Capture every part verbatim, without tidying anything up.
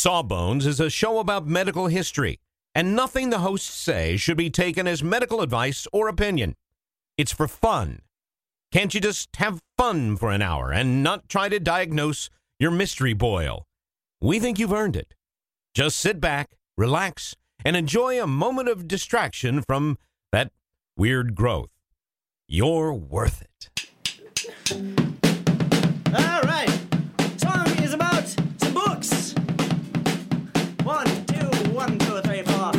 Sawbones is a show about medical history, and nothing the hosts say should be taken as medical advice or opinion. It's for fun. Can't you just have fun for an hour and not try to diagnose your mystery boil? We think you've earned it. Just sit back, relax, and enjoy a moment of distraction from that weird growth. You're worth it. All right. Song is about some books. One, two, one, two, three, four.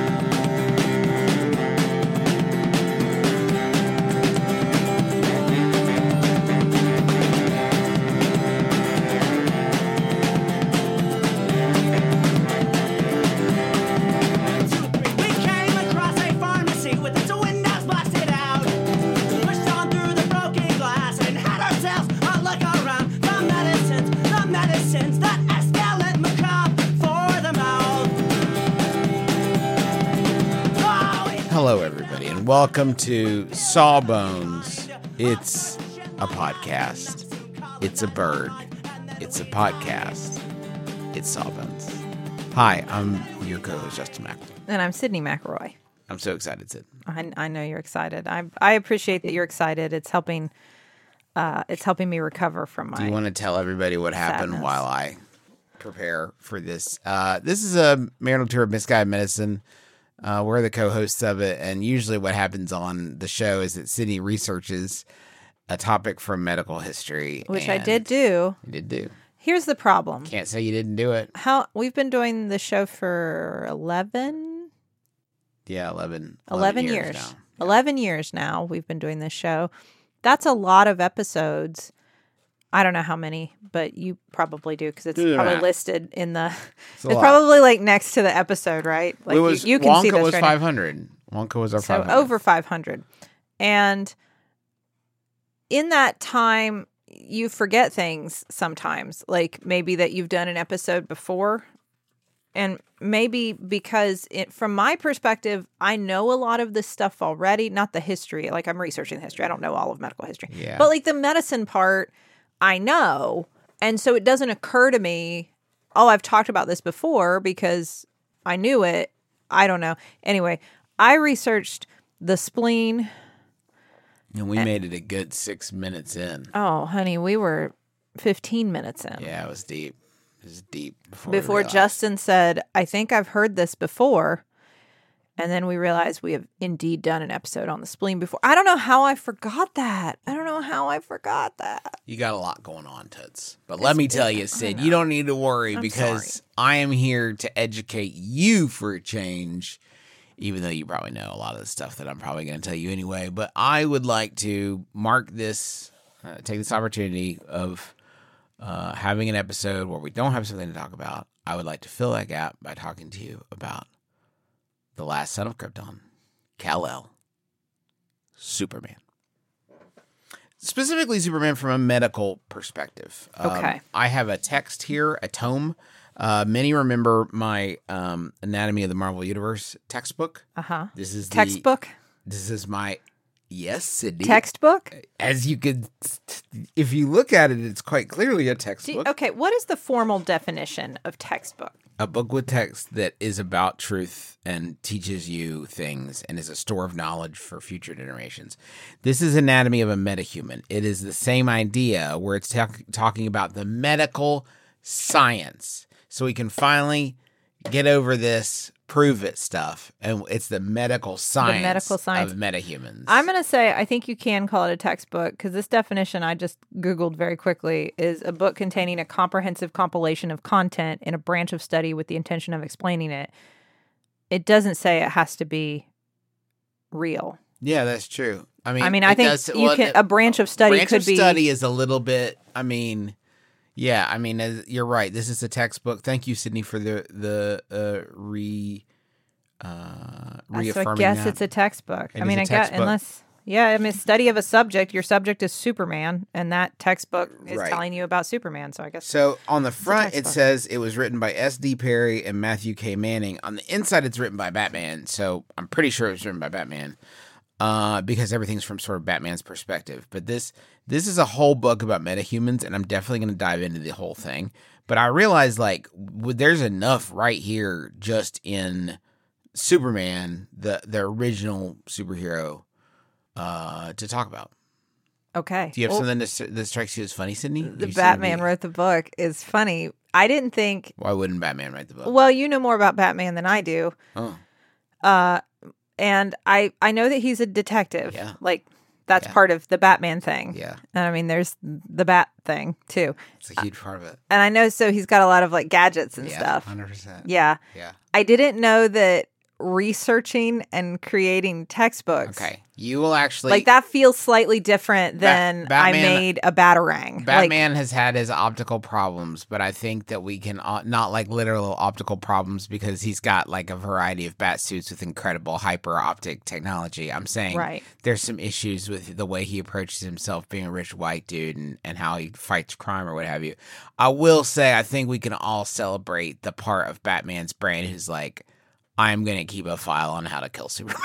Hello, everybody, and welcome to Sawbones. It's a podcast. It's a bird. It's a podcast. It's Sawbones. Hi, I'm your co-host, Justin McElroy. And I'm Sydney McElroy. I'm so excited, Sid. I, I know you're excited. I I appreciate that you're excited. It's helping. Uh, it's helping me recover from my. Do you want to tell everybody what happened sadness. while I prepare for this? Uh, this is a marital tour of Misguided Medicine. Uh, we're the co-hosts of it, and usually what happens on the show is that Sydney researches a topic from medical history. Which I did do. You did do. Here's the problem. Can't say you didn't do it. How we've been doing the show for eleven. Yeah, eleven. eleven, eleven years. years. now. eleven years now we've been doing this show. That's a lot of episodes. I don't know how many, but you probably do because it's Do probably that. listed in the. It's, a It's lot. probably like next to the episode, right? Like it was, you, you can Wonka see this was right now. five hundred. Wonka was our So five hundred. over five hundred. And in that time, you forget things sometimes, like maybe that you've done an episode before. And maybe because it, from my perspective, I know a lot of this stuff already, not the history. Like I'm researching the history. I don't know all of medical history. Yeah. But like the medicine part, I know. And so it doesn't occur to me, oh, I've talked about this before because I knew it. I don't know. Anyway, I researched the spleen. And we made it a good six minutes in. Oh, honey, we were fifteen minutes in. Yeah, it was deep. It was deep. Before, we Before realized. Justin said, I think I've heard this before. And then we realized we have indeed done an episode on the spleen before. I don't know how I forgot that. I don't know how I forgot that. You got a lot going on, Toots. But let me tell you, Sid, you don't need to worry I'm because sorry. I am here to educate you for a change, even though you probably know a lot of the stuff that I'm probably going to tell you anyway. But I would like to mark this, uh, take this opportunity of uh, having an episode where we don't have something to talk about. I would like to fill that gap by talking to you about the last son of Krypton, Kal-El, Superman. Specifically, Superman from a medical perspective. Um, Okay. I have a text here, a tome. Uh, many remember my um, Anatomy of the Marvel Universe textbook. Uh-huh. This is the, Textbook? This is my yes, Sydney. Textbook? As you could, if you look at it, it's quite clearly a Do textbook. you- okay, what is the formal definition of textbook? A book with text that is about truth and teaches you things and is a store of knowledge for future generations. This is Anatomy of a Metahuman. It is the same idea where it's talk- talking about the medical science. So we can finally get over this prove it stuff. And it's the medical science, medical science. of metahumans. I'm going to say I think you can call it a textbook because this definition I just Googled very quickly is a book containing a comprehensive compilation of content in a branch of study with the intention of explaining it. It doesn't say it has to be real. Yeah, that's true. I mean, I mean, I it think does- you well, can a branch of study branch could of be study is a little bit. I mean, yeah. I mean, as, you're right. This is a textbook. Thank you, Sydney, for the the uh, re uh, reaffirming so I guess that. it's a textbook. It I is mean, a I guess textbook. unless yeah, I mean, study of a subject. Your subject is Superman, and that textbook is Right. telling you about Superman. So I guess So on the front, it textbook. says it was written by S D Perry and Matthew K. Manning. On the inside, it's written by Batman. So I'm pretty sure it was written by Batman uh, because everything's from sort of Batman's perspective. But this this is a whole book about metahumans, and I'm definitely going to dive into the whole thing. But I realized, like, w- there's enough right here just in Superman, the the original superhero, uh, to talk about. Okay. Do you have Well, something that, s- that strikes you as funny, Sydney? the You seem to Batman be- wrote the book is funny. I didn't think. Why wouldn't Batman write the book? Well, you know more about Batman than I do. Oh, Uh, and I I know that he's a detective. Yeah. Like that's Yeah. part of the Batman thing. yeah. And I mean, there's the Bat thing too. It's a huge part of it. And I know so he's got a lot of like gadgets and Yeah, stuff. one hundred percent. Yeah. Yeah. I didn't know that researching and creating textbooks. Okay. You will actually... Like that feels slightly different Ba- than I Batman- made a Batarang. Like, Batman has had his optical problems, but I think that we can uh, not like literal optical problems because he's got like a variety of bat suits with incredible hyper optic technology. I'm saying Right. there's some issues with the way he approaches himself being a rich white dude and, and how he fights crime or what have you. I will say I think we can all celebrate the part of Batman's brain who's like, I'm going to keep a file on how to kill Superman.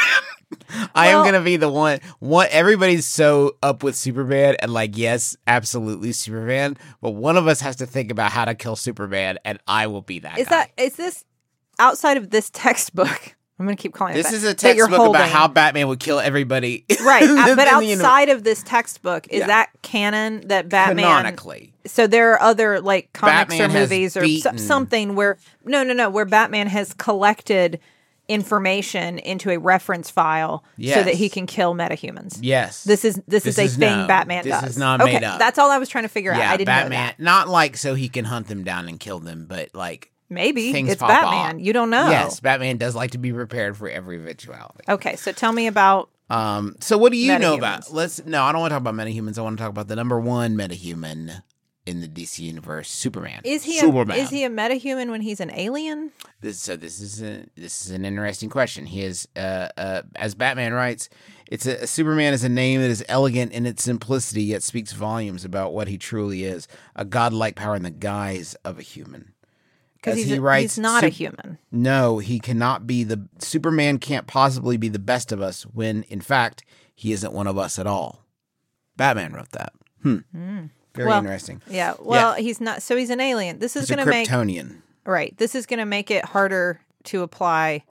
I am Well- going to be the one. What everybody's so up with Superman and like, yes, absolutely Superman. But one of us has to think about how to kill Superman, and I will be that is guy. that is this outside of this textbook? I'm going to keep calling it This that, is a that you're textbook about holding. how Batman would kill everybody. Right, uh, in but the universe. outside of this textbook, is Yeah. that canon that Batman? Canonically. So there are other like comics Batman or has movies or beaten- so- something where no, no, no, where Batman has collected information into a reference file so Yes. that he can kill metahumans. Yes. This is this, This is a is thing no. Batman This does. is not okay, made up. That's all I was trying to figure out. Yeah, I didn't Batman. know that. Not like so he can hunt them down and kill them, but like Maybe things it's pop Batman. off. You don't know. Yes, Batman does like to be prepared for every eventuality. Okay, so tell me about Um, so what do you know Metahumans. about? Let's no, I don't want to talk about metahumans. I want to talk about the number one metahuman in the D C universe, Superman. is he a, Superman? is he a metahuman when he's an alien? This, so this is a, this is an interesting question. He is, uh, uh, as Batman writes, it's a, Superman is a name that is elegant in its simplicity, yet speaks volumes about what he truly is: a godlike power in the guise of a human. Because As he's, he a- writes, he's not a Sup- human. No, he cannot be the Superman. Can't possibly be the best of us when, in fact, he isn't one of us at all. Batman wrote that. Hmm. Very Well, interesting. Yeah. Well, he's not. So he's an alien. This is He's a going to make Kryptonian. right. This is going to make it harder to apply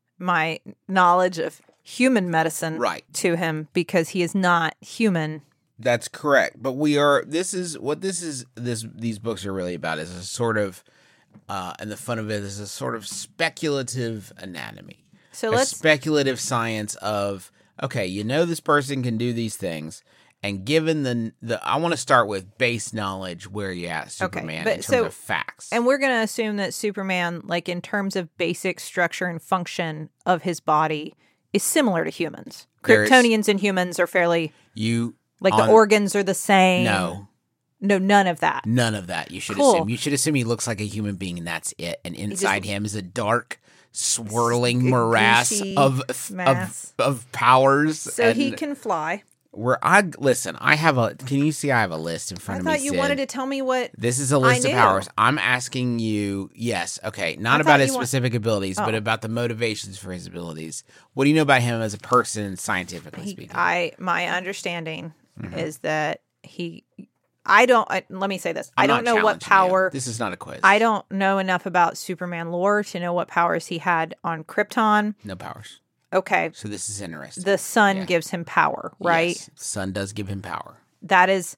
my knowledge of human medicine Right. to him because he is not human. That's correct. But we are. This is what this is. This these books are really about. Is a sort of, uh, and the fun of it is a sort of speculative anatomy. So a let's speculative science of okay, you know this person can do these things, and given the the, I want to start with base knowledge where you at Superman but in terms so- of facts. and we're going to assume that Superman, like in terms of basic structure and function of his body, is similar to humans. There is- Kryptonians and humans are fairly you like on- the organs are the same. No, no, none of that. none of that. You should Cool. assume. You should assume he looks like a human being, and that's it. And inside him is a dark, swirling G- morass greasy of of, mass. of powers. So and he can fly. Where I listen, I have a. Can you see? I have a list in I front of me. thought you Sid. wanted to tell me what. This is a list of knew. powers. I'm asking you, yes, okay, not I about thought his you want- specific abilities, but Oh. about the motivations for his abilities. What do you know about him as a person, scientifically He, speaking? I my understanding is that he. I don't. I, let me say this. I'm I don't not know what challenging you. power. This is not a quiz. I don't know enough about Superman lore to know what powers he had on Krypton. No powers. Okay, So this is interesting. the sun Yeah. gives him power, right? Yes, sun does give him power That is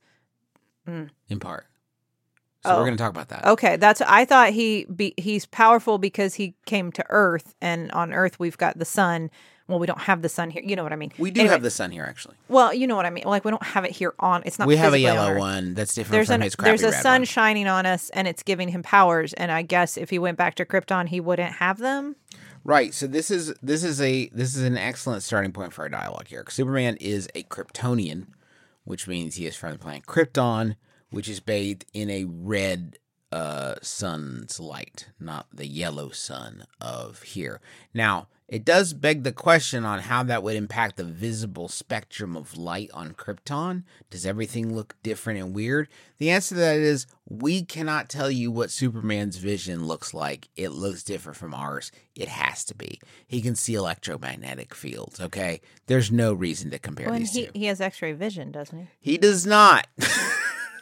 in part. So Oh. we're going to talk about that. okay. That's I thought he be, he's powerful because he came to Earth, and on Earth we've got the sun. Well, we don't have the sun here. You know what I mean? We do Anyway, have the sun here, actually. Well, you know what I mean. Like we don't have it here on. It's not. We have a physically on yellow Earth. one that's different There's from an his crappy there's a red sun one. shining on us, and it's giving him powers. And I guess if he went back to Krypton, he wouldn't have them. Right. So this is this is a this is an excellent starting point for our dialogue here. Superman is a Kryptonian, which means he is from the planet Krypton, which is bathed in a red uh, sun's light, not the yellow sun of here. Now, it does beg the question on how that would impact the visible spectrum of light on Krypton. Does everything look different and weird? The answer to that is we cannot tell you what Superman's vision looks like. It looks different from ours. It has to be. He can see electromagnetic fields, okay? There's no reason to compare When these he two. he has X-ray vision, doesn't he? He does not.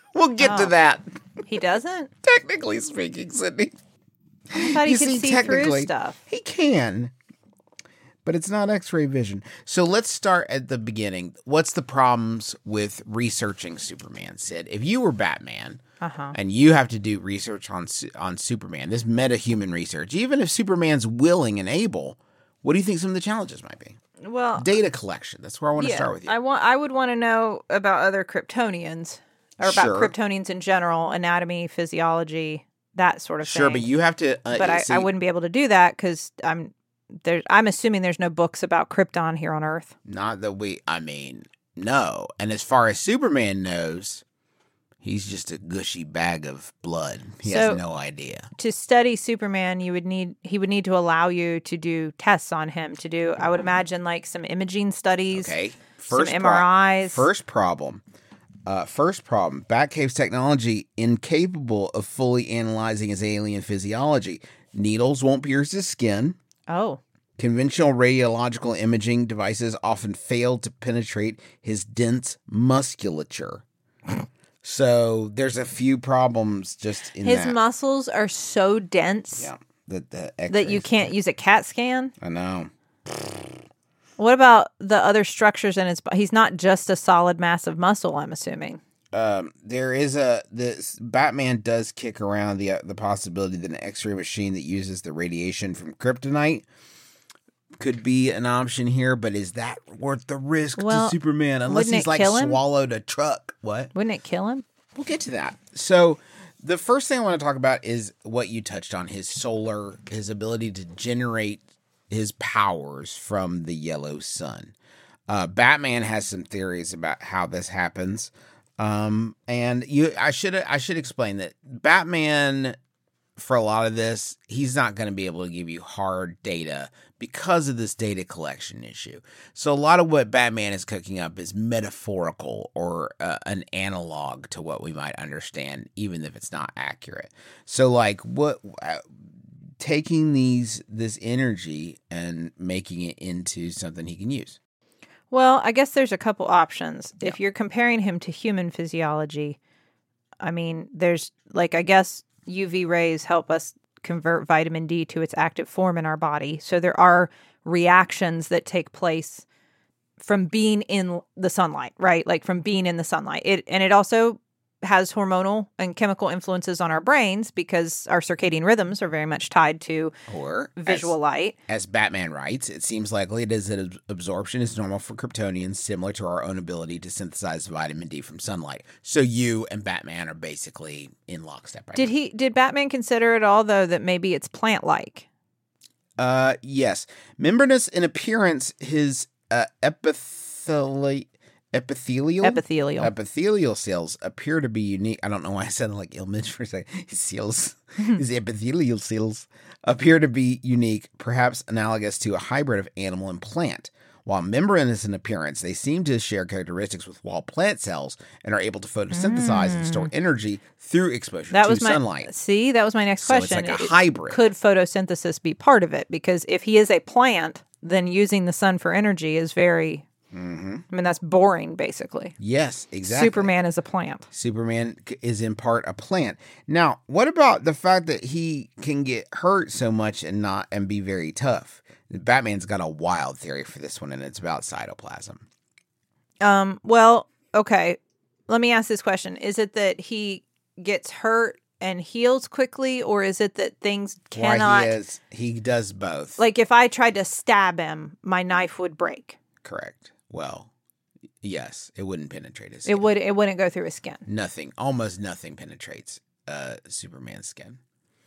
We'll get to Oh. that. He doesn't? Technically speaking, Sydney. I thought he You could see, see, through technically, stuff. He can, but it's not X-ray vision. So let's start at the beginning. What's the problems with researching Superman, Sid? If you were Batman Uh-huh. and you have to do research on Su- on Superman, this meta-human research, even if Superman's willing and able, what do you think some of the challenges might be? Well, Data collection. That's where I want to yeah, start with you. I want I would want to know about other Kryptonians or about Sure. Kryptonians in general, anatomy, physiology, that sort of Sure, thing. but you have to. Uh, but I, see, I wouldn't be able to do that because I'm there. I'm assuming there's no books about Krypton here on Earth. Not that we. I mean, no. And as far as Superman knows, he's just a gushy bag of blood. He So- has no idea. To study Superman, you would need he would need to allow you to do tests on him. To do, I would imagine, like some imaging studies. Okay. Some First M pro- R Is. First problem. Uh, first problem. Batcave's technology incapable of fully analyzing his alien physiology. Needles won't pierce his skin. Oh, Conventional radiological imaging devices often fail to penetrate his dense musculature. So there's a few problems just in his that. muscles are so dense yeah, that the that you X-rays- can't use a CAT scan. I know. What about the other structures in his body? He's not just a solid mass of muscle, I'm assuming. Um, there is a this Batman does kick around the uh, the possibility that an X-ray machine that uses the radiation from kryptonite could be an option here, but is that worth the risk Well, to Superman? Unless wouldn't he's it like kill him? swallowed a truck. What? Wouldn't it kill him? We'll get to that. So the first thing I want to talk about is what you touched on: his solar, his ability to generate his powers from the yellow sun. Uh, Batman has some theories about how this happens. Um, and you, I should, I should explain that Batman, for a lot of this, he's not going to be able to give you hard data because of this data collection issue. So a lot of what Batman is cooking up is metaphorical or uh, an analog to what we might understand, even if it's not accurate. So like what, uh, taking these, this energy and making it into something he can use. Well, I guess there's a couple options. If you're comparing him to human physiology, I mean, there's like, I guess U V rays help us convert vitamin D to its active form in our body. So there are reactions that take place from being in the sunlight, right? Like from being in the sunlight. It and it also has hormonal and chemical influences on our brains because our circadian rhythms are very much tied to Or visual as, light. As Batman writes, it seems likely it is that absorption is normal for Kryptonians, similar to our own ability to synthesize vitamin D from sunlight. So you and Batman are basically in lockstep right Did now. he did Batman consider at all though that maybe it's plant like? Uh, yes. Membranous in appearance, his uh, epitheli- epithelial Epithelial. epithelial cells appear to be unique. I don't know why I sounded like Ilmitch for a second. His cells, his epithelial cells appear to be unique, perhaps analogous to a hybrid of animal and plant. While membranous in appearance, they seem to share characteristics with wild plant cells and are able to photosynthesize and store energy through exposure That to was my sunlight. see. That was my next So it's question. like a It- hybrid. Could photosynthesis be part of it? Because if he is a plant, then using the sun for energy is very. Mm-hmm. I mean, that's boring, basically. Yes, exactly. Superman is a plant. Superman c- is in part a plant. Now, what about the fact that he can get hurt so much and not and be very tough? Batman's got a wild theory for this one, and it's about cytoplasm. Um. Well, okay. Let me ask this question: is it that he gets hurt and heals quickly, or is it that things Why cannot? he is, he does both. Like, if I tried to stab him, my knife would break. Correct. Well, yes, it wouldn't penetrate his It skin. would. It wouldn't go through his skin. Nothing, almost nothing penetrates uh, Superman's skin.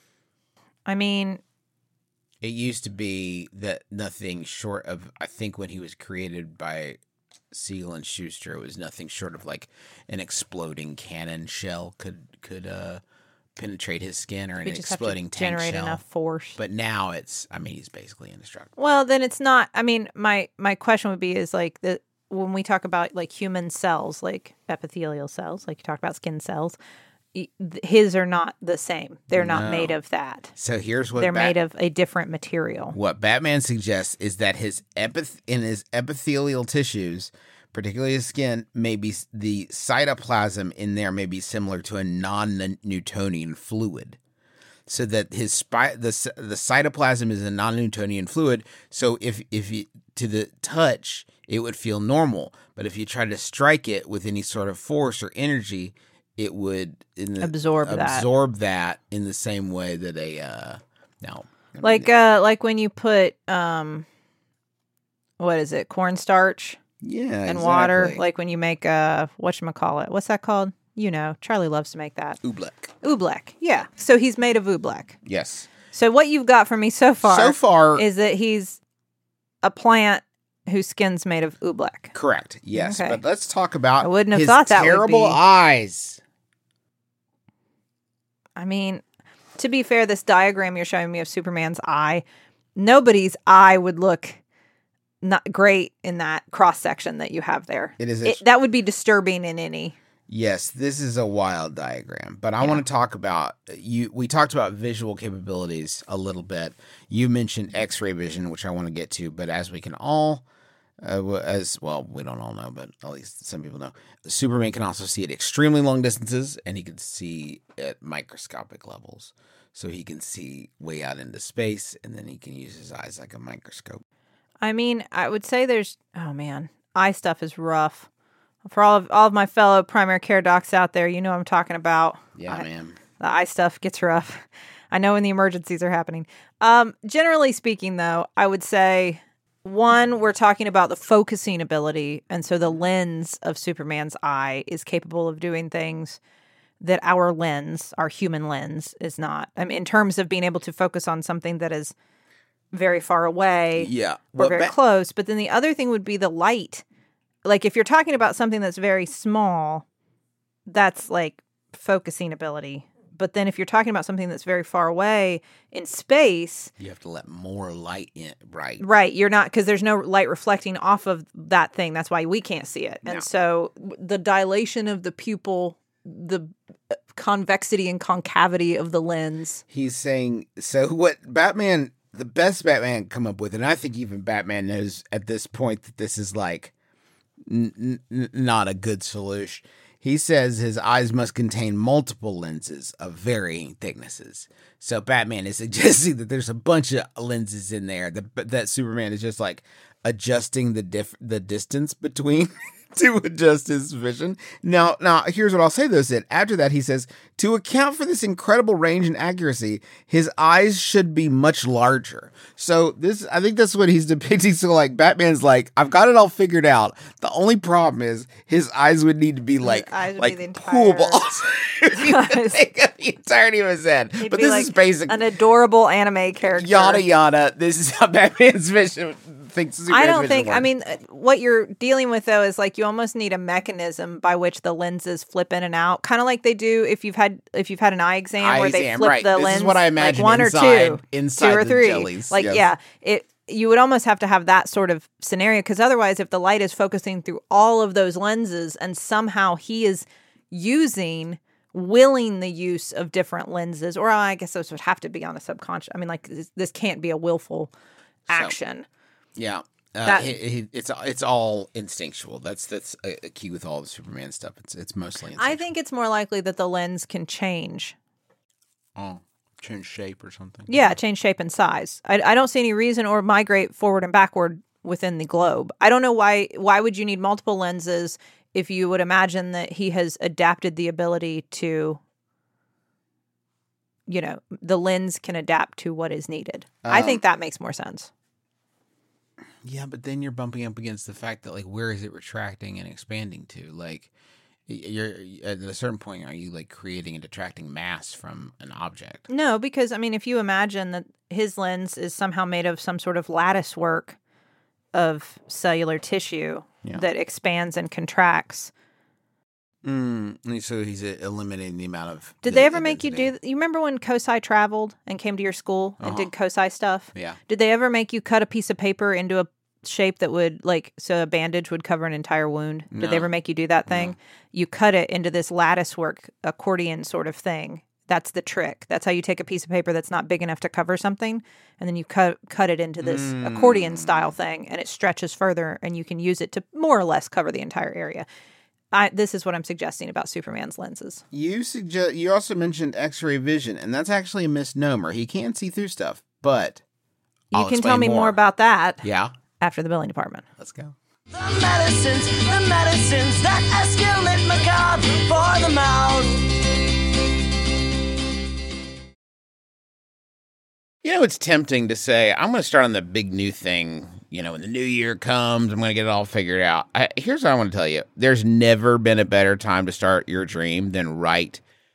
I mean, It used to be that nothing short of, I think when he was created by Siegel and Schuster, it was nothing short of like an exploding cannon shell could could uh, penetrate his skin, or an we just have to exploding tank generate shell. enough force. But now it's, I mean, he's basically indestructible. Well, then it's not. I mean, my my question would be is like the when we talk about like human cells, like epithelial cells, like you talked about skin cells, y- th- his are not the same. They're not No. made of that. So here's what They're Bat- made of a different material. What Batman suggests is that his epith in his epithelial tissues, particularly his skin, may be the cytoplasm in there may be similar to a non-Newtonian fluid. So that his spi- the the cytoplasm is a non-Newtonian fluid. So if if you, to the touch, it would feel normal. But if you try to strike it with any sort of force or energy, it would in the, Absorb that. absorb that in the same way that a uh, no Like uh, like when you put um, what is it, cornstarch yeah and water. exactly. Like when you make uh, whatchamacallit. What's that called? You know, Charlie loves to make that. oobleck. Oobleck. Yeah. So he's made of oobleck. Yes. So what you've got from me so far, So far, is that he's a plant whose skin's made of oobleck. correct. Yes, Okay. but let's talk about I wouldn't have his thought that would terrible be- eyes. I mean, to be fair, this diagram you're showing me of Superman's eye, nobody's eye would look not great in that cross section that you have there. It is a- It, that would be disturbing in any. Yes, this is a wild diagram, but I want to talk about you. We talked about visual capabilities a little bit. You mentioned X-ray vision, which I want to get to, but as we can all, uh, as well, we don't all know, but at least some people know, Superman can also see at extremely long distances, and he can see at microscopic levels. So he can see way out into space, and then he can use his eyes like a microscope. I mean, I would say there's, oh man, eye stuff is rough. For all of all of my fellow primary care docs out there, you know what I'm talking about. Yeah, I- man. The eye stuff gets rough. I know when the emergencies are happening. Um, generally speaking, though, I would say, one, we're talking about the focusing ability. And so the lens of Superman's eye is capable of doing things that our lens, our human lens, is not. I mean, in terms of being able to focus on something that is very far away Yeah. or What very ba- close. But then the other thing would be the light. Like if you're talking about something that's very small, that's like focusing ability. But then if you're talking about something that's very far away in space, you have to let more light in, right? right, you're not, because there's no light reflecting off of that thing. That's why we can't see it. And No. so the dilation of the pupil, the convexity and concavity of the lens. He's saying, so what Batman, the best Batman come up with, and I think even Batman knows at this point that this is like n- n- not a good solution. He says his eyes must contain multiple lenses of varying thicknesses. So Batman is suggesting that there's a bunch of lenses in there that, that Superman is just like adjusting the diff- the distance between to adjust his vision. Now, now here's what I'll say though, Sid. After that, he says, to account for this incredible range and accuracy, his eyes should be much larger. So this, I think that's what he's depicting. So like Batman's like, I've got it all figured out. The only problem is his eyes would need to be like, eyes would like be the pool entire- balls. If you Eyes. think of the entirety of his head. He'd But be this like is basic. an adorable anime character. Yada yada. This is how Batman's vision thinks. I Superman's don't vision think. I works. mean, uh, what you're dealing with though is like you almost need a mechanism by which the lenses flip in and out, kind of like they do if you've had if you've had an eye exam Eye where they exam, flip right. the This is lens. what I imagine like one inside- or two, inside two or the three. jellies, Like yes. yeah, it. You would almost have to have that sort of scenario because otherwise, if the light is focusing through all of those lenses and somehow he is using. Willing the use of different lenses, or I guess those would have to be on a subconscious. I mean, like this, this can't be a willful action. Yeah, uh, That- he, he, it's it's all instinctual. That's that's a, a key with all the Superman stuff. It's it's mostly instinctual. I think it's more likely that the lens can change. oh, change shape or something. Yeah, change shape and size. I, I don't see any reason or migrate forward and backward within the globe. I don't know why. Why would you need multiple lenses if you would imagine that he has adapted the ability to, you know, the lens can adapt to what is needed. I Um, think that makes more sense. Yeah, but then you're bumping up against the fact that like where is it retracting and expanding to? Like y- you're at a certain point, are you like creating and detracting mass from an object? No, because I mean, if you imagine that his lens is somehow made of some sort of lattice work of cellular tissue Yeah. that expands and contracts. Mm, so he's uh, eliminating the amount of. Did the- they ever the make you density. do? You remember when COSI traveled and came to your school and Uh-huh. did COSI stuff? Yeah. Did they ever make you cut a piece of paper into a shape that would, like, so a bandage would cover an entire wound? Did No. they ever make you do that thing? You cut it into this lattice work accordion sort of thing That's the trick. That's how you take a piece of paper that's not big enough to cover something, and then you cut cut it into this mm. accordion style thing, and it stretches further, and you can use it to more or less cover the entire area. I, this is what I'm suggesting about Superman's lenses. You suggest. You also mentioned X-ray vision, and that's actually a misnomer. He can see through stuff, but you I'll can tell me more. more about that. Yeah, after the billing department. Let's go. The medicines, the medicines that escalate macabre for the mouth. You know, it's tempting to say, I'm going to start on the big new thing. You know, when the new year comes, I'm going to get it all figured out. I, here's what I want to tell you. There's never been a better time to start your dream than right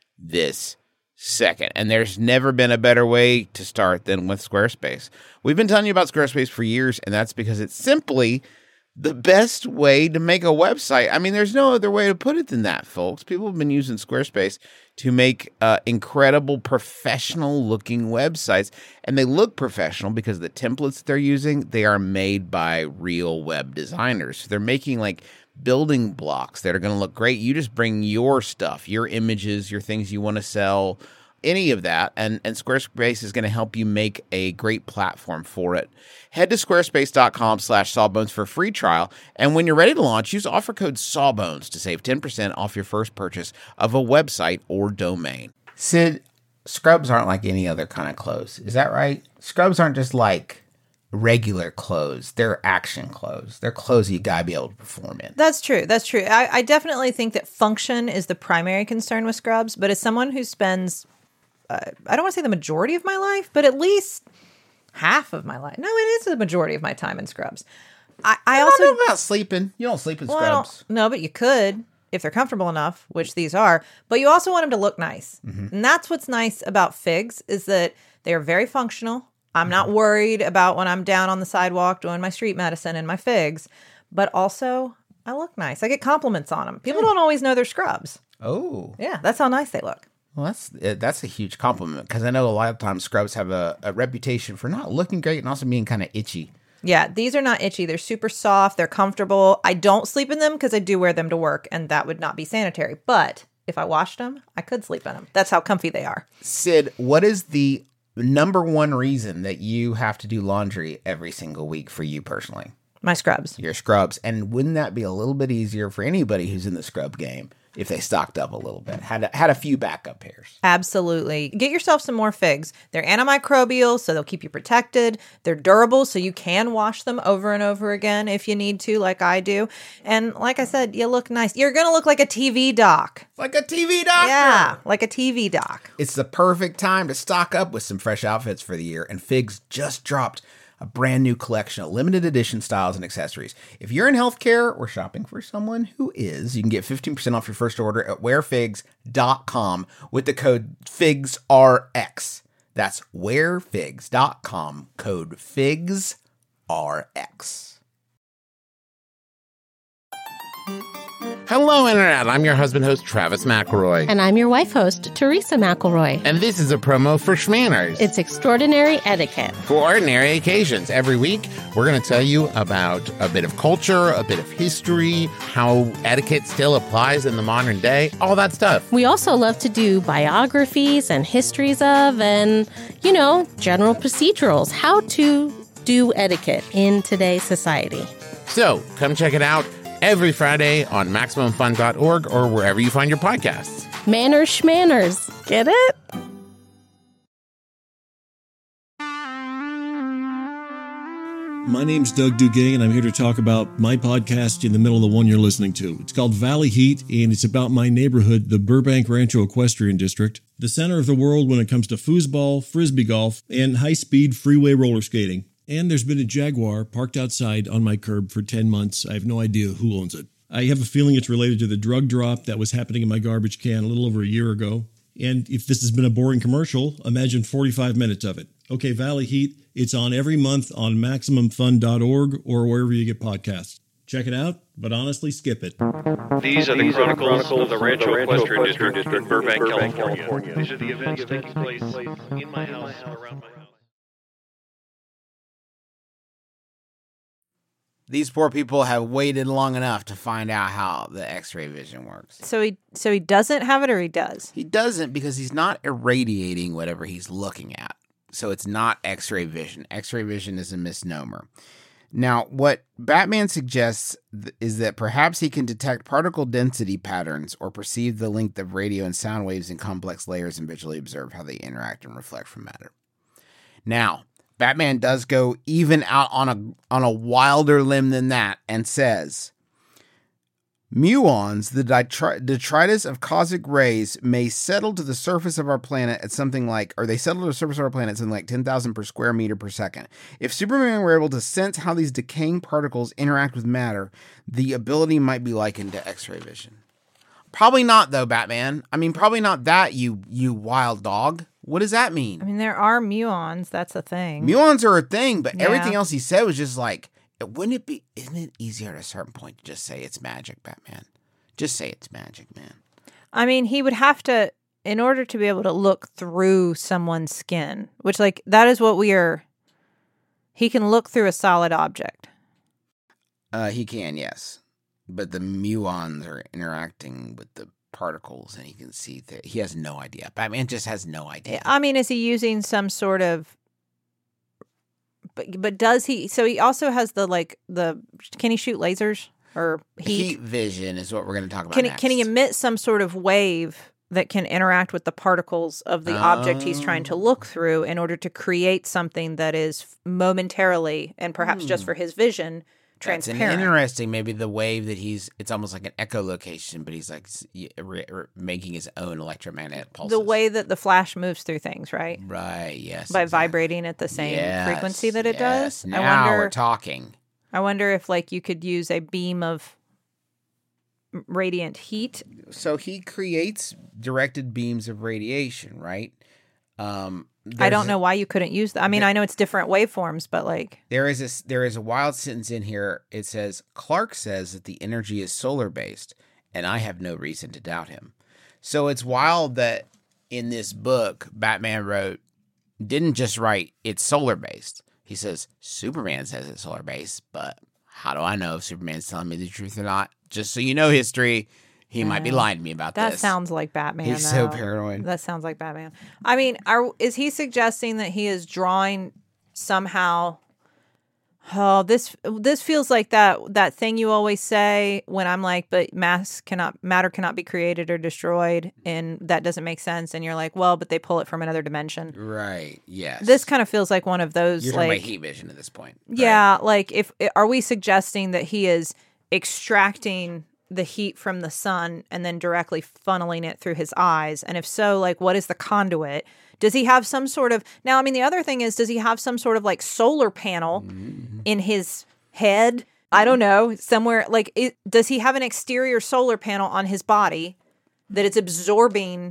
this second. And there's never been a better way to start than with Squarespace. We've been telling you about Squarespace for years, and that's because it's simply the best way to make a website. I mean, there's no other way to put it than that, folks. People have been using Squarespace to make uh, incredible professional-looking websites. And they look professional because the templates that they're using, they are made by real web designers. So they're making, like, building blocks that are going to look great. You just bring your stuff, your images, your things you want to sell, any of that, and, and Squarespace is going to help you make a great platform for it. Head to squarespace.com slash sawbones for a free trial, and when you're ready to launch, use offer code sawbones to save ten percent off your first purchase of a website or domain. Sid, scrubs aren't like any other kind of clothes. Is that right? Scrubs aren't just like regular clothes. They're action clothes. They're clothes you gotta be able to perform in. That's true. That's true. I, I definitely think that function is the primary concern with scrubs, but as someone who spends Uh, I don't want to say the majority of my life, but at least half of my life. No, it is the majority of my time in scrubs. I, I, I also don't know about sleeping. You don't sleep in well, scrubs. No, but you could if they're comfortable enough, which these are. But you also want them to look nice, mm-hmm. and that's what's nice about figs is that they are very functional. I'm mm-hmm. not worried about when I'm down on the sidewalk doing my street medicine in my figs, but also I look nice. I get compliments on them. People don't always know they're scrubs. Oh, yeah, that's how nice they look. Well, that's that's a huge compliment because I know a lot of times scrubs have a, a reputation for not looking great and also being kind of itchy. Yeah, these are not itchy. They're super soft. They're comfortable. I don't sleep in them because I do wear them to work, and that would not be sanitary. But if I washed them, I could sleep in them. That's how comfy they are. Sid, what is the number one reason that you have to do laundry every single week for you personally? My scrubs. Your scrubs. And wouldn't that be a little bit easier for anybody who's in the scrub game if they stocked up a little bit, had a, had a few backup pairs? Absolutely. Get yourself some more figs. They're antimicrobial, so they'll keep you protected. They're durable, so you can wash them over and over again if you need to, like I do. And like I said, you look nice. You're going to look like a T V doc. Like a T V doctor. Yeah, like a T V doc. It's the perfect time to stock up with some fresh outfits for the year, and Figs just dropped a brand new collection of limited edition styles and accessories. If you're in healthcare or shopping for someone who is, you can get fifteen percent off your first order at wear figs dot com with the code figs R X. That's wear figs dot com, code figs R X. Hello, Internet. I'm your husband host, Travis McElroy. And I'm your wife host, Teresa McElroy. And this is a promo for Schmanners. It's extraordinary etiquette. For ordinary occasions. Every week, we're going to tell you about a bit of culture, a bit of history, how etiquette still applies in the modern day, all that stuff. We also love to do biographies and histories of, and, you know, general procedurals, how to do etiquette in today's society. So, come check it out every Friday on Maximum Fun dot org or wherever you find your podcasts. Manners Schmanners. Get it? My name's Doug Duguay, and I'm here to talk about my podcast in the middle of the one you're listening to. It's called Valley Heat, and it's about my neighborhood, the Burbank Rancho Equestrian District, the center of the world when it comes to foosball, frisbee golf, and high-speed freeway roller skating. And there's been a Jaguar parked outside on my curb for ten months. I have no idea who owns it. I have a feeling it's related to the drug drop that was happening in my garbage can a little over a year ago. And if this has been a boring commercial, imagine forty-five minutes of it. Okay, Valley Heat, it's on every month on Maximum Fun dot org or wherever you get podcasts. Check it out, but honestly, skip it. These are the chronicles of the Rancho Equestrian District in Burbank, California. These are the events taking place in my house and around my house. These poor people have waited long enough to find out how the X-ray vision works. So he so he doesn't have it, or he does? He doesn't, because he's not irradiating whatever he's looking at. So it's not X-ray vision. X-ray vision is a misnomer. Now, what Batman suggests th- is that perhaps he can detect particle density patterns or perceive the length of radio and sound waves in complex layers and visually observe how they interact and reflect from matter. Now, Batman does go even out on a on a wilder limb than that and says, muons, the detri- detritus of cosmic rays, may settle to the surface of our planet at something like, or they settle to the surface of our planet at something like ten thousand per square meter per second. If Superman were able to sense how these decaying particles interact with matter, the ability might be likened to X-ray vision. Probably not, though, Batman. I mean, probably not that, you you wild dog. What does that mean? I mean, there are muons. That's a thing. Muons are a thing, but Yeah. everything else he said was just like, wouldn't it be, isn't it easier at a certain point to just say it's magic, Batman? Just say it's magic, man. I mean, he would have to, in order to be able to look through someone's skin, which, like, that is what we are. He can look through a solid object. Uh, he can, yes. But the muons are interacting with the particles, and he can see that he has no idea. Batman just has no idea. I mean, is he using some sort of? But but does he? So he also has the like the. Can he shoot lasers or heat? Heat vision is what we're going to talk about Can he, next. can he emit some sort of wave that can interact with the particles of the object he's trying to look through in order to create something that is momentarily and perhaps just for his vision That's an transparent? interesting, maybe the wave that he's, it's almost like an echolocation, but he's like s- y- re- re- making his own electromagnetic pulses. The way that the Flash moves through things, right? Right, yes. By exactly. vibrating at the same Yes, frequency that it yes. does. Now I wonder. we're talking. I wonder if like you could use a beam of radiant heat. So he creates directed beams of radiation, right? Um, I don't there's- know why you couldn't use that. I mean, I know it's different waveforms, but like, There is a, there is a wild sentence in here. It says, Clark says that the energy is solar based, and I have no reason to doubt him. So it's wild that in this book, Batman wrote, didn't just write, it's solar based. He says, Superman says it's solar based, but how do I know if Superman's telling me the truth or not? Just so you know history, he might be lying to me about that this. sounds like Batman. He's so though. paranoid. That sounds like Batman. I mean, are, is he suggesting that he is drawing somehow? Oh, this this feels like that that thing you always say when I'm like, but mass cannot matter cannot be created or destroyed, and that doesn't make sense. And you're like, well, but they pull it from another dimension. Right, yes. This kind of feels like one of those. You're talking like, about heat vision at this point. right? yeah, like if are we suggesting that he is extracting the heat from the sun and then directly funneling it through his eyes? And if so, like what is the conduit? Does he have some sort of now? I mean, the other thing is, does he have some sort of like solar panel Mm-hmm. in his head? I don't know, somewhere like it, does he have an exterior solar panel on his body that it's absorbing?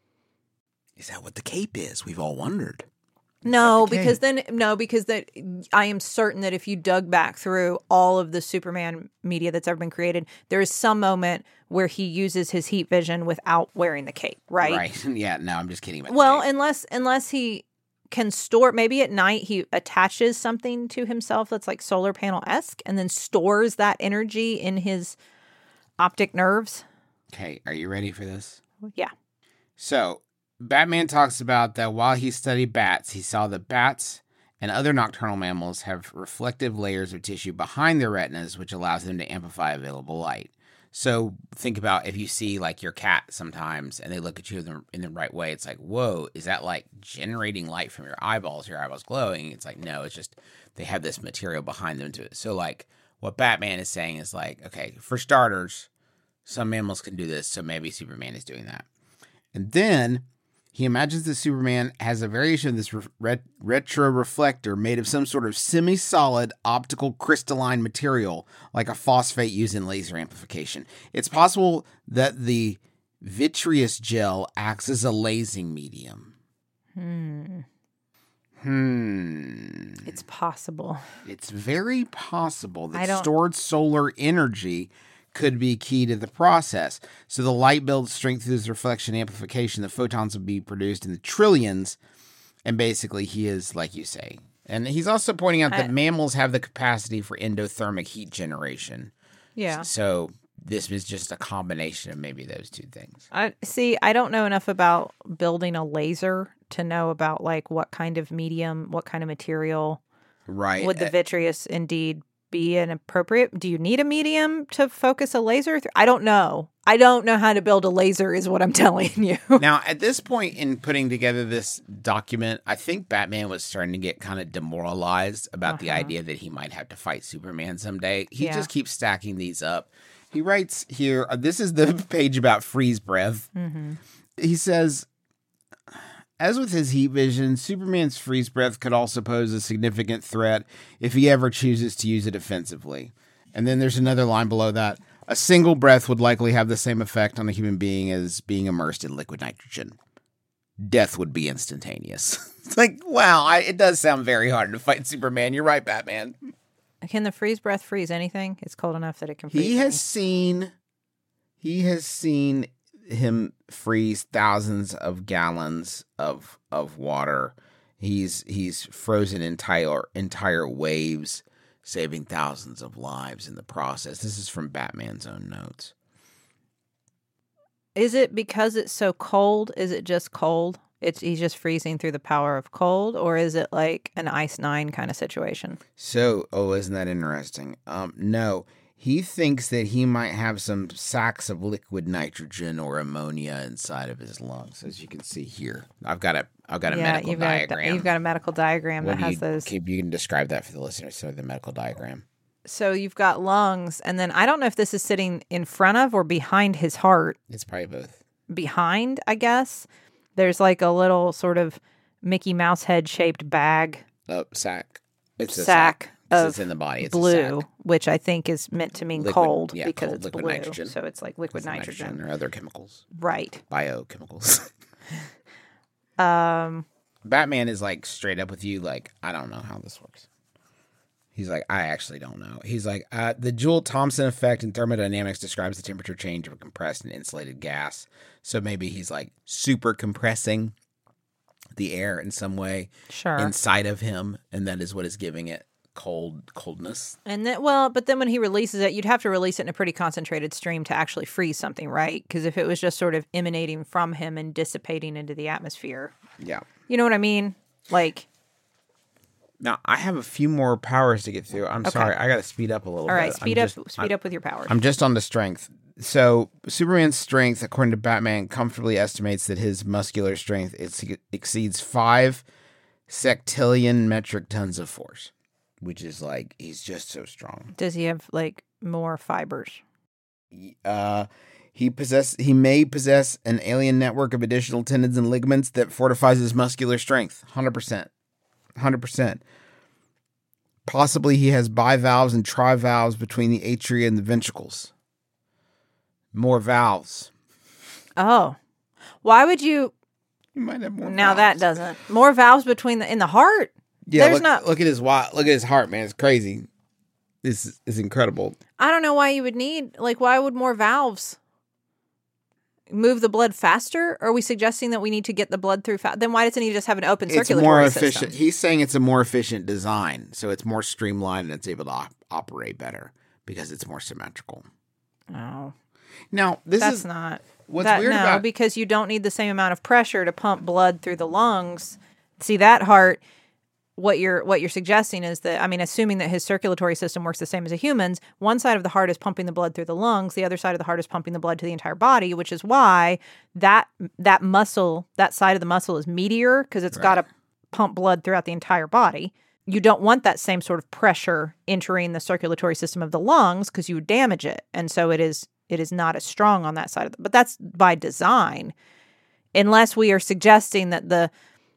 Is that what the cape is? We've all wondered. No, the because then no, because that I am certain that if you dug back through all of the Superman media that's ever been created, there is some moment where he uses his heat vision without wearing the cape, right? Right. Yeah, no, I'm just kidding about the Well, cape. unless unless he can store, maybe at night he attaches something to himself that's like solar panel esque, and then stores that energy in his optic nerves. Okay, are you ready for this? Yeah. So, Batman talks about that while he studied bats, he saw that bats and other nocturnal mammals have reflective layers of tissue behind their retinas, which allows them to amplify available light. So think about if you see like your cat sometimes and they look at you in the, in the right way, it's like, whoa, is that like generating light from your eyeballs? Your eyeballs glowing? It's like, no, it's just they have this material behind them to it. So like what Batman is saying is like, okay, for starters, some mammals can do this, so maybe Superman is doing that. And then he imagines that Superman has a variation of this re- ret- retroreflector made of some sort of semi-solid optical crystalline material, like a phosphate used in laser amplification. It's possible that the vitreous gel acts as a lasing medium. Hmm. Hmm. It's possible. It's very possible I that don't- stored solar energy could be key to the process. So the light builds strength through this reflection amplification. The photons will be produced in the trillions. And basically he is, like you say, And he's also pointing out that I- mammals have the capacity for endothermic heat generation. Yeah. So this was just a combination of maybe those two things. I see. I don't know enough about building a laser to know about like what kind of medium, what kind of material Right. would the Uh, vitreous indeed be an appropriate. Do you need a medium to focus a laser through? I don't know. I don't know how to build a laser, is what I'm telling you. Now, at this point in putting together this document, I think Batman was starting to get kind of demoralized about the Uh-huh. idea that he might have to fight Superman someday. He Yeah. just keeps stacking these up. He writes here, uh, this is the page about freeze breath. Mm-hmm. He says, as with his heat vision, Superman's freeze breath could also pose a significant threat if he ever chooses to use it offensively. And then there's another line below that. A single breath would likely have the same effect on a human being as being immersed in liquid nitrogen. Death would be instantaneous. It's like, wow, I, it does sound very hard to fight Superman. You're right, Batman. Can the freeze breath freeze anything? It's cold enough that it can freeze. He has anything. seen, he has seen him freeze thousands of gallons of of water. He's he's frozen entire entire waves, saving thousands of lives in the process. This is from Batman's own notes. Is it because it's so cold? Is it just cold? It's he's just freezing through the power of cold, or is it like an Ice Nine kind of situation? So, oh, isn't that interesting? Um, no, he thinks that he might have some sacks of liquid nitrogen or ammonia inside of his lungs, as you can see here. I've got a, I've got a medical you've got a, diagram. you've got a medical diagram What that do has you, those. can- you can describe that for the listeners. So, the medical diagram. So you've got lungs, and then I don't know if this is sitting in front of or behind his heart. It's probably both. Behind, I guess. There's like a little sort of Mickey Mouse head shaped bag Oh, sack. It's a sack sack. 'Cause of it's in the body. It's a blue, sack. which I think is meant to mean Liquid- cold yeah, because cold it's liquid blue. nitrogen. So it's like liquid It's nitrogen. or other chemicals, Right. biochemicals. Um, Batman is like straight up with you, like, I don't know how this works. He's like, I actually don't know. He's like, uh, the Joule-Thomson effect in thermodynamics describes the temperature change of a compressed and insulated gas. So maybe he's like super compressing the air in some way sure. inside of him, and that is what is giving it cold coldness. And then, well, but then when he releases it, you'd have to release it in a pretty concentrated stream to actually freeze something, right? Because if it was just sort of emanating from him and dissipating into the atmosphere, Yeah. you know what I mean? Like, Now I have a few more powers to get through. I'm Okay. sorry, I got to speed up a little all bit. right, speed I'm up, just- speed up with your powers. I'm just on the strength. So Superman's strength, according to Batman, comfortably estimates that his muscular strength ex- exceeds five sextillion metric tons of force, which is like he's just so strong. Does he have like more fibers? Uh, he possess he may possess an alien network of additional tendons and ligaments that fortifies his muscular strength. Hundred percent, hundred percent. Possibly he has bivalves and trivalves between the atria and the ventricles. More valves. Oh, why would you? You might have more. Now that valves. doesn't more valves between the in the heart. Yeah, There's look, not- look at his wa- look at his heart, man. It's crazy. This is, is incredible. I don't know why you would need like why would more valves move the blood faster? Are we suggesting that we need to get the blood through fast? Then why doesn't he just have an open It's circulatory more system? efficient. He's saying it's a more efficient design, so it's more streamlined and it's able to op- operate better because it's more symmetrical. Oh, Now, this that's is not what's that, weird no, about because you don't need the same amount of pressure to pump blood through the lungs. See that heart. What you're what you're suggesting is that, I mean, assuming that his circulatory system works the same as a human's, one side of the heart is pumping the blood through the lungs, the other side of the heart is pumping the blood to the entire body, which is why that that muscle, that side of the muscle is meatier because it's got to pump blood throughout the entire body. You don't want that same sort of pressure entering the circulatory system of the lungs because you would damage it, and so it is it is not as strong on that side of the, but that's by design, unless we are suggesting that the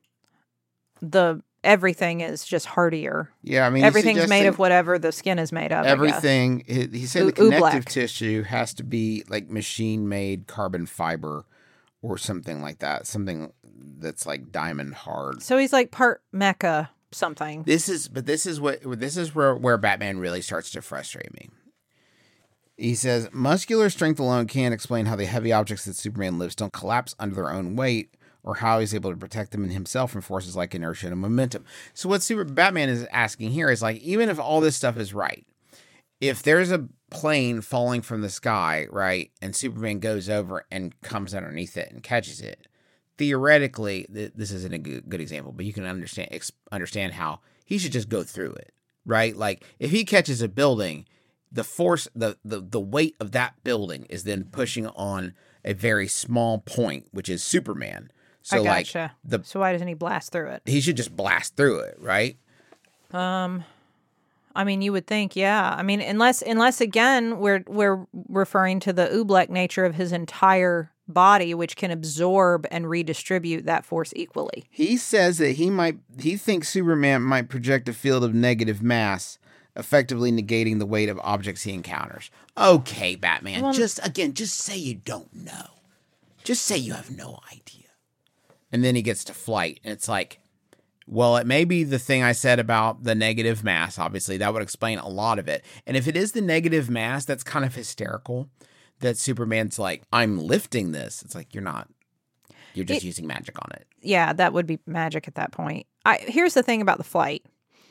the everything is just hardier. yeah, I mean, he's Everything's made suggesting of whatever the skin is made of. I guess. everything. He, he said Oo- the connective oobleck. tissue has to be like machine-made carbon fiber or something like that. Something that's like diamond hard. So he's like part mecha something. This is, but this is what this is where where Batman really starts to frustrate me. He says muscular strength alone can't explain how the heavy objects that Superman lifts don't collapse under their own weight or how he's able to protect them and himself from forces like inertia and momentum. So what Super Batman is asking here is like, even if all this stuff is right, if there's a plane falling from the sky, right, and Superman goes over and comes underneath it and catches it, theoretically, th- this isn't a good, good example, but you can understand ex- understand how he should just go through it, right? Like if he catches a building, the force, the, the, the weight of that building is then pushing on a very small point, which is Superman. So I gotcha. like the So why doesn't he blast through it? he should just blast through it, right? Um, I mean, you would think, yeah. I mean, unless, unless again, we're we're referring to the Oobleck nature of his entire body, which can absorb and redistribute that force equally. He says that he might he thinks Superman might project a field of negative mass, effectively negating the weight of objects he encounters. Okay, Batman, Well- just again, just say you don't know. Just say you have no idea. And then he gets to flight, and it's like, well, it may be the thing I said about the negative mass. Obviously, that would explain a lot of it. And if it is the negative mass, that's kind of hysterical. That Superman's like, I'm lifting this. It's like, you're not. You're just It- using magic on it. Yeah, that would be magic at that point. I, here's the thing about the flight.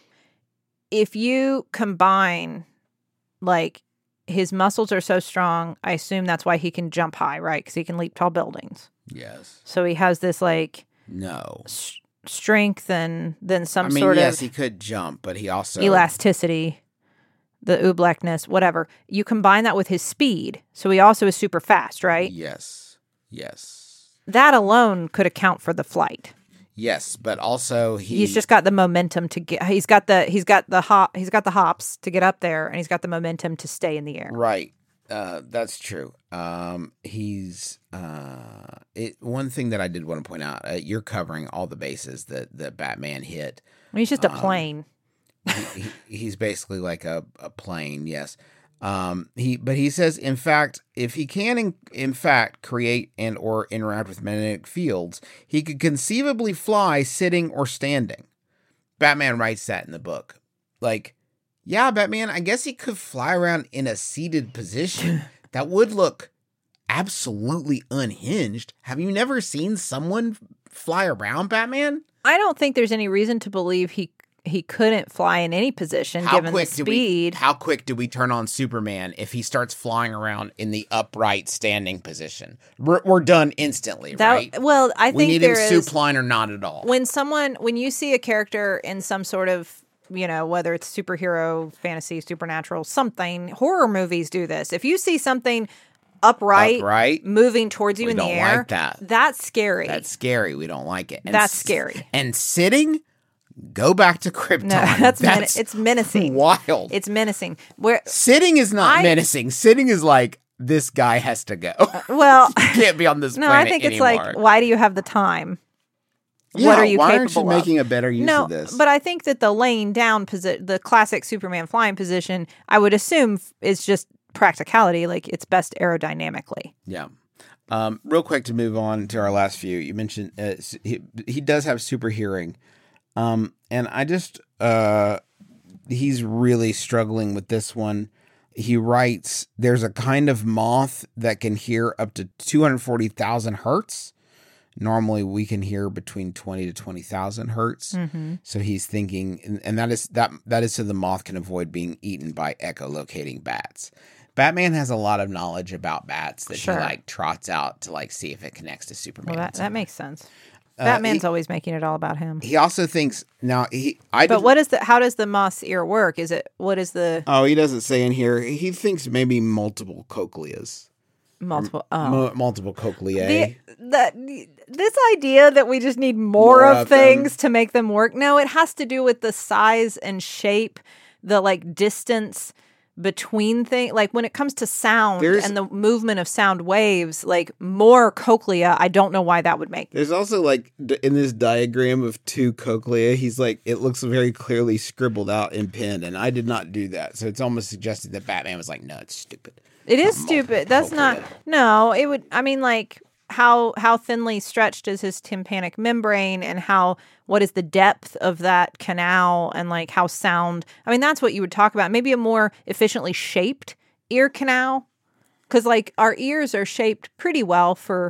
If you combine, like, his muscles are so strong, I assume that's why he can jump high, right? Because he can leap tall buildings. Yes. So he has this, like, No. s- strength and then some I mean, sort yes, of he could jump, but he also elasticity, the oobleckness, whatever. You combine that with his speed. So he also is super fast, right? Yes. Yes. That alone could account for the flight. Yes, but also he He's just got the momentum to get. He's got the. He's got the hop. He's got the hops to get up there, and he's got the momentum to stay in the air. right. Uh, that's true. Um, he's uh, it. One thing that I did want to point out: uh, you're covering all the bases that that Batman hit. He's just a Um, plane. he, he, he's basically like a, a plane. Yes. Um, he, but he says, in fact, if he can, in, in fact, create and or interact with magnetic fields, he could conceivably fly sitting or standing. Batman writes that in the book. Like, yeah, Batman, I guess he could fly around in a seated position. That would look absolutely unhinged. Have you never seen someone fly around, Batman? I don't think there's any reason to believe he he couldn't fly in any position How given the quick do we speed. how quick do we turn on Superman if he starts flying around in the upright standing position? We're, we're done instantly, That- right? Well, I we think need him there is supine or not at all. when someone when you see a character in some sort of, you know, whether it's superhero, fantasy, supernatural, something, horror movies do this. If you see something upright, Upright? moving towards you We in the don't air, like that. that's scary. That's scary. We don't like it. And That's s- scary. And sitting, go back to Krypton. no, that's, men- it's menacing. wild. It's menacing. Where Sitting is not I- menacing. Sitting is like, this guy has to go. well, He can't be on this no, planet I think it's anymore. like, why do you have the time? Yeah, what are you why capable aren't you of? making a better use no, of this? but I think that the laying down position, the classic Superman flying position, I would assume f- is just practicality. Like it's best aerodynamically. Yeah. Um, real quick to move on to our last few. You mentioned uh, s- he, he does have super hearing. Um, and I just, uh, he's really struggling with this one. He writes, there's a kind of moth that can hear up to two hundred forty thousand hertz. Normally we can hear between twenty to twenty thousand hertz. Mm-hmm. So he's thinking, and, and that is that that is so the moth can avoid being eaten by echolocating bats. Batman has a lot of knowledge about bats that Sure. he like trots out to like see if it connects to Superman. Well, that, somehow. that makes sense. Uh, Batman's he- always making it all about him. He also thinks now he I But did- what is the? How does the moth's ear work? Is it what is the Oh, he doesn't say in here. He thinks maybe multiple cochleas. multiple? Oh, Mo- multiple cochleae. the, that this idea that we just need more, More of, of them. things to make them work. No, it has to do with the size and shape, the like distance between things. Like when it comes to sound There's- and the movement of sound waves, like more cochlea. I don't know why that would make. There's also like d- in this diagram of two cochlea, he's like it looks very clearly scribbled out in pen, and I did not do that. So it's almost suggested that Batman was like, "No, it's stupid." It is Not stupid. multiple That's not. cochlea. No, it would. I mean, like how how thinly stretched is his tympanic membrane, and how what is the depth of that canal, and like how sound. I mean, that's what you would talk about. Maybe a more efficiently shaped ear canal, because like our ears are shaped pretty well for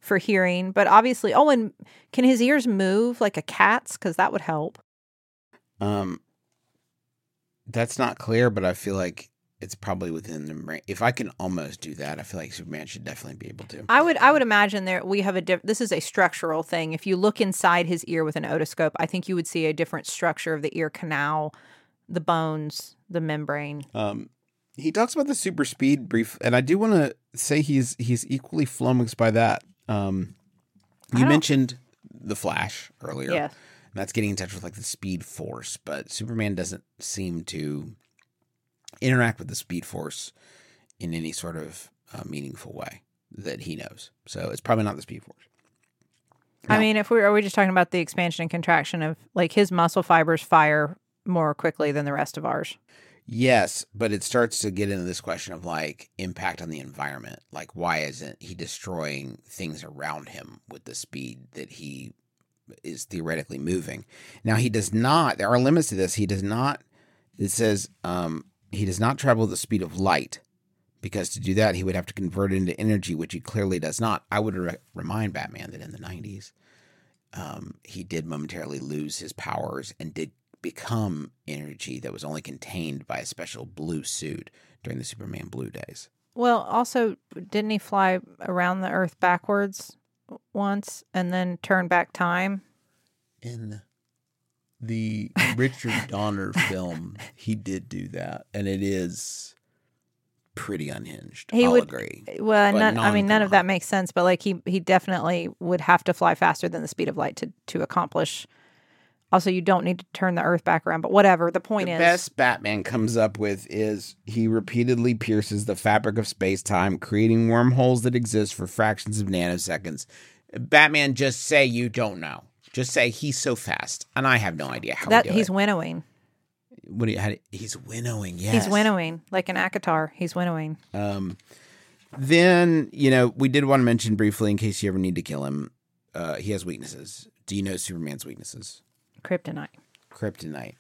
for hearing, but obviously, oh, and can his ears move like a cat's? Because that would help. Um, that's not clear, but I feel like it's probably within the range. If I can almost do that, I feel like Superman should definitely be able to. I would I would imagine there we have a diff- this is a structural thing. If you look inside his ear with an otoscope, I think you would see a different structure of the ear canal, the bones, the membrane. Um, he talks about the super speed brief, and I do want to say he's he's equally flummoxed by that. Um, you mentioned the Flash earlier. Yeah. And that's getting in touch with like the Speed Force, but Superman doesn't seem to interact with the Speed Force in any sort of uh, meaningful way that he knows. So it's probably not the Speed Force. I No. mean, if we are we just talking about the expansion and contraction of like his muscle fibers fire more quickly than the rest of ours? Yes, but it starts to get into this question of like impact on the environment. Like, why isn't he destroying things around him with the speed that he is theoretically moving? Now, he does not, there are limits to this. He does not, it says, um, he does not travel at the speed of light, because to do that, he would have to convert it into energy, which he clearly does not. I would re- remind Batman that in the nineties, um, he did momentarily lose his powers and did become energy that was only contained by a special blue suit during the Superman Blue days. Well, also, didn't he fly around the Earth backwards once and then turn back time? In the Richard Donner film, he did do that, and it is pretty unhinged. He I'll would agree. Well, But none, I mean, none of non-canonical. that makes sense. But like he, he definitely would have to fly faster than the speed of light to to accomplish. Also, you don't need to turn the Earth back around. But whatever. The point The is, best Batman comes up with is he repeatedly pierces the fabric of space-time, creating wormholes that exist for fractions of nanoseconds. Batman, just say you don't know. Just say he's so fast, and I have no idea how that to do he's it. winnowing. What do you, how do, he's winnowing, yes. He's winnowing like an Akatar. He's winnowing. Um, then, you know, we did want to mention briefly, in case you ever need to kill him, uh, he has weaknesses. Do you know Superman's weaknesses? Kryptonite. Kryptonite.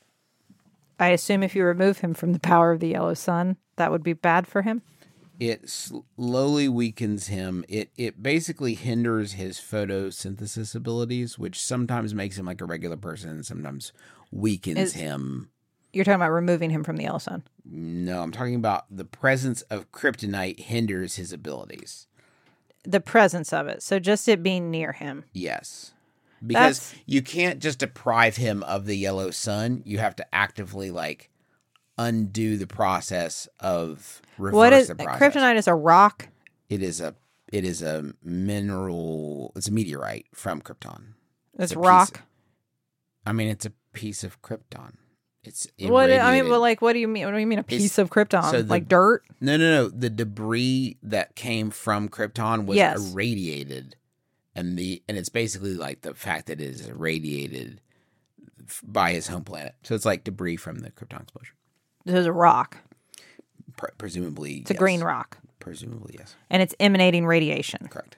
I assume if you remove him from the power of the yellow sun, that would be bad for him. It slowly weakens him. It it basically hinders his photosynthesis abilities, which sometimes makes him like a regular person and sometimes weakens Is- him. You're talking about removing him from the yellow sun. No, I'm talking about the presence of kryptonite hinders his abilities. The presence of it. So just it being near him. Yes. Because That's- you can't just deprive him of the yellow sun. You have to actively like undo the process of reverse What is the process. kryptonite? Is a rock. It is a it is a mineral. It's a meteorite from Krypton. It's a piece rock. of- I mean, it's a piece of Krypton. It's What I mean, irradiated. well, like, what do you mean? What do you mean a piece It's- of Krypton? so the- like dirt? No, no, no. The debris that came from Krypton was Yes. irradiated, and the and it's basically like the fact that it is irradiated f- by his home planet. So it's like debris from the Krypton explosion. There's a rock. Pre- presumably, It's a green rock, Presumably, yes. and it's emanating radiation, Correct.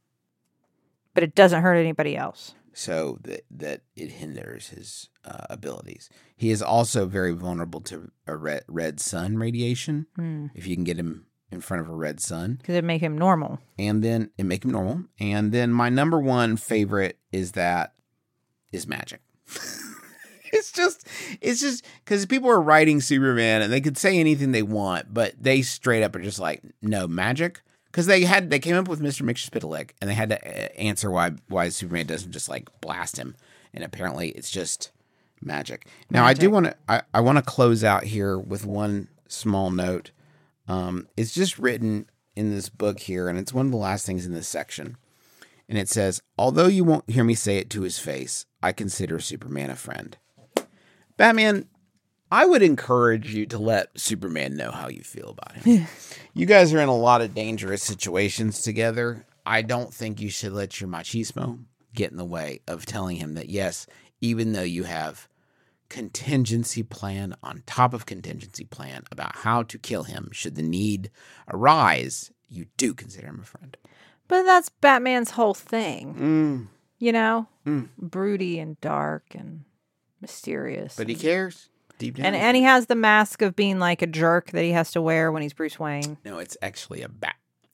but it doesn't hurt anybody else. So that that it hinders his uh, abilities. He is also very vulnerable to a red, red sun radiation. Hmm. If you can get him in front of a red sun, Because it'd make him normal. and then it make him normal. And then my number one favorite is that is magic. It's just, it's just because people are writing Superman and they could say anything they want, but they straight up are just like, no, magic. Because they had, they came up with Mister Mixer-Spitalik and they had to uh, answer why why Superman doesn't just like blast him. And apparently it's just magic. Now I do want to, I, I want to close out here with one small note. Um, it's just written in this book here, and it's one of the last things in this section. And it says, although you won't hear me say it to his face, I consider Superman a friend. Batman, I would encourage you to let Superman know how you feel about him. You guys are in a lot of dangerous situations together. I don't think you should let your machismo get in the way of telling him that, yes, even though you have contingency plan on top of contingency plan about how to kill him should the need arise, you do consider him a friend. But that's Batman's whole thing. Mm, You know? Mm. Broody and dark and mysterious. but he cares deep down. and, and he has the mask of being like a jerk that he has to wear when he's Bruce Wayne. no, it's actually a bat.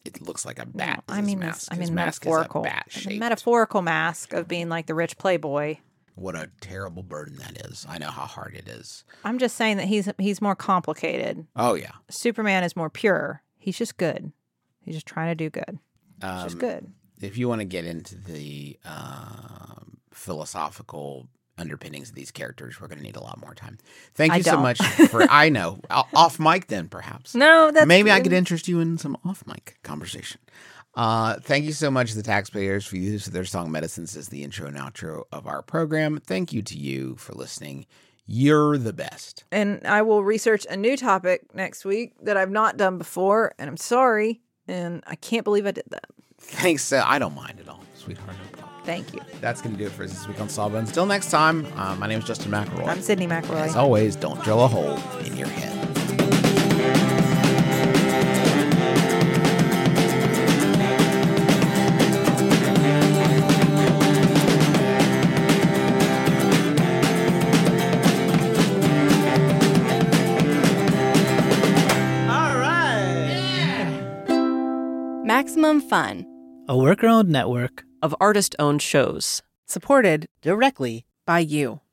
it looks like a bat. I mean, his this, mask. I His mean, mask metaphorical, is a bat the shaped. metaphorical mask of being like the rich playboy. What a terrible burden that is. I know how hard it is. I'm just saying that he's he's more complicated. Oh yeah, Superman is more pure. He's just good. He's just trying to do good. He's um, just good. If you want to get into the uh, philosophical underpinnings of these characters, we're going to need a lot more time. Thank I you so don't. much for. I know O- off mic then perhaps. No, that's Maybe I could interest you in some off mic conversation. Uh, thank you so much to the taxpayers for use of their song medicines as the intro and outro of our program. Thank you to you for listening. You're the best. And I will research a new topic next week that I've not done before, and I'm sorry, and I can't believe I did that. Thanks. Uh, I don't mind at all, sweetheart. No problem. Thank you. That's going to do it for us this week on Sawbones. Until next time, uh, my name is Justin McElroy. I'm Sydney McElroy. As always, don't drill a hole in your head. All right. Maximum Fun, a worker-owned network of artist-owned shows. Supported directly by you.